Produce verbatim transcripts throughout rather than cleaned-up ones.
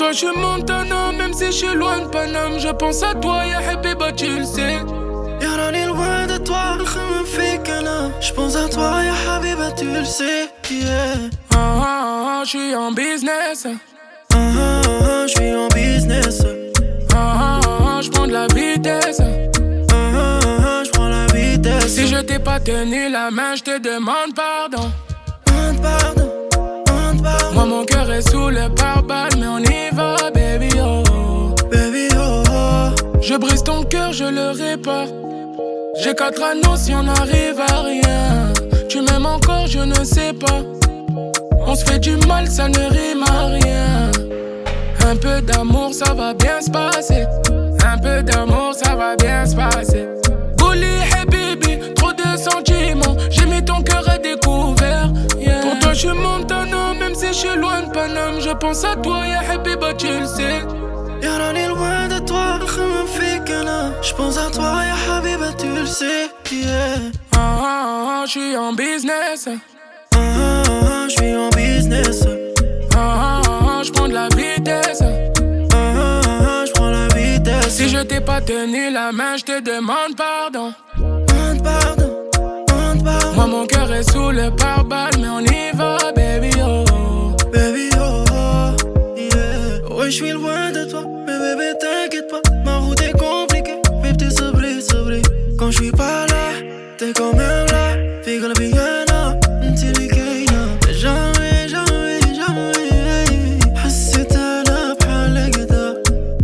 toi je suis Montana, même si je suis loin de Paname. Je pense à toi, ya Habiba, tu le sais. يا راني loin de toi, نخمم فيك أنا. J'pense à toi, ya Habiba, tu le sais. Yeah. Ah ah ah, j'suis en business. Ah ah ah, j'suis en business. Ah ah ah, j'prends de la vitesse. Ah ah ah, j'prends la vitesse. Si je t'ai pas tenu la main, j'te demande pardon. Demande pardon, demande pardon. Moi mon cœur est sous le pare-balles, mais on y va, baby oh. Baby oh oh. Je brise ton cœur, je le répare. J'ai quatre anneaux si on n'arrive à rien. Tu m'aimes encore, je ne sais pas. On se fait du mal, ça ne rime à rien. Un peu d'amour, ça va bien se passer. Un peu d'amour, ça va bien se passer. Bouli, habibi, trop de sentiments. J'ai mis ton cœur à découvert. Yeah. Pour toi, je suis Montana, même si je suis loin de Paname. Je pense à toi, ya habiba, tu le sais. يا راني loin de toi, نخمم فيك أنا. J'pense à toi, ya Habiba, tu le sais. Yeah. Ah ah ah, j'suis en business. Ah ah ah, j'suis en business. Ah ah ah, j'prends de la vitesse. Ah ah ah, j'prends la vitesse. Si je t'ai pas tenu la main, j'te demande pardon. Demande pardon, demande pardon. Moi mon cœur est sous le pare-balles, mais on y va, baby oh. Baby oh oh, yeah. Ouais, j'suis loin de toi, mais bébé t'inquiète pas. Ma route est compliquée, mais t'es sabré, sabré. Quand j'suis pas là, t'es quand même là. Fais que la vie est là, t'es les gagnants. Jamais, jamais, jamais حسيت أنا بحال كدا.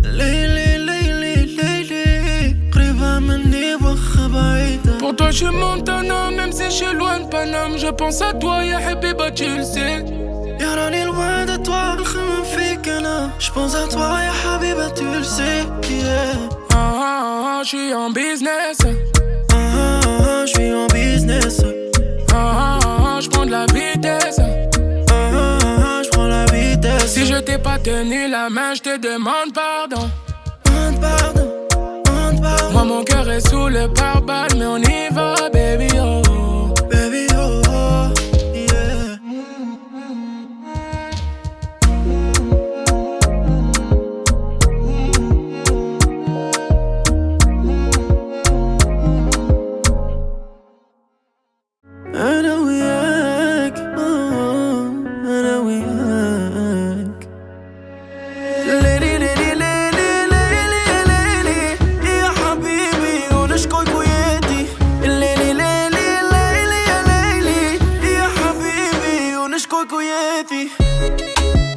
ليلي ليلي ليلي قريبة مني وخا بعيدة. Pour toi je suis Montana, même si je suis loin de Paname. Je pense à toi, ya habiba, tu le sais. يا راني loin de toi, نخمم فيك أنا. J'pense à toi, ya Habiba, tu le sais. Yeah. Ah ah ah, j'suis en business. Ah ah ah, j'suis en business. Ah ah ah, j'prends de la vitesse. Ah ah ah, j'prends la vitesse. Si je t'ai pas tenu la main, j'te demande pardon. Demande pardon, demande pardon. Moi mon cœur est sous le pare-balles, mais on y va, baby oh. Baby oh oh, yeah. أنا وياك آه، أنا وياك. ليلي ليلي ليلي ليلي ليلي يا حبيبي ونشكوك ويدي. ليلي ليلي ليلي يا ليلي يا حبيبي ونشكوك ويدي.